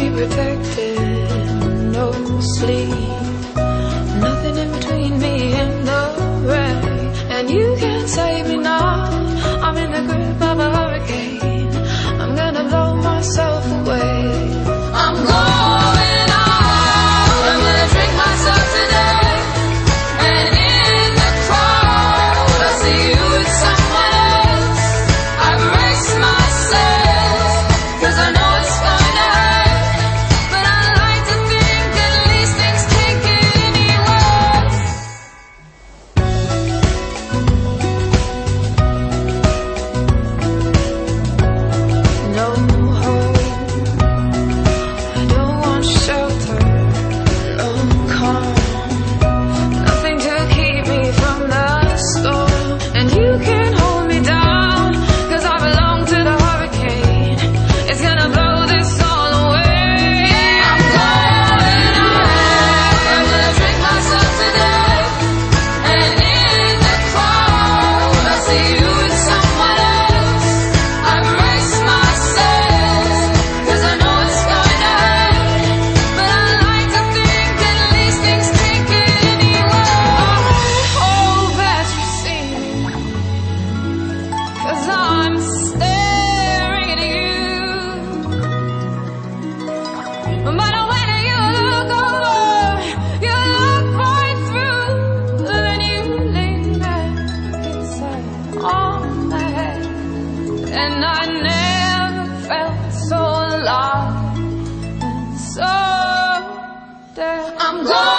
me protected, no sleep, nothing in between me and the rain. And you can't save me now, I'm in the grip of a hurricane. I'm gonna blow myself away. I'm going out, I'm gonna drink myself to death. And in the crowd, I see you with someone else. I brace myself, 'cause I know it's going to hurt. But I like to think at least things can't get any worse. No hope, I don't want shelter, no calm, nothing to keep me from the storm. And you can't hold me down, 'cause I belong to the hurricane. It's gonna blow this all away. I'm going out, I'm gonna drink myself to death. And in the crowd, I see you with someone else. I brace myself, 'cause I know it's going to hurt. But I like to think at least things can't get any worse. I hope that you see me, 'cause I'm staring at you. But when you look over, you look right through. Then you lean back, kisses on my head. And I never felt so alive and so dead. I'm gone.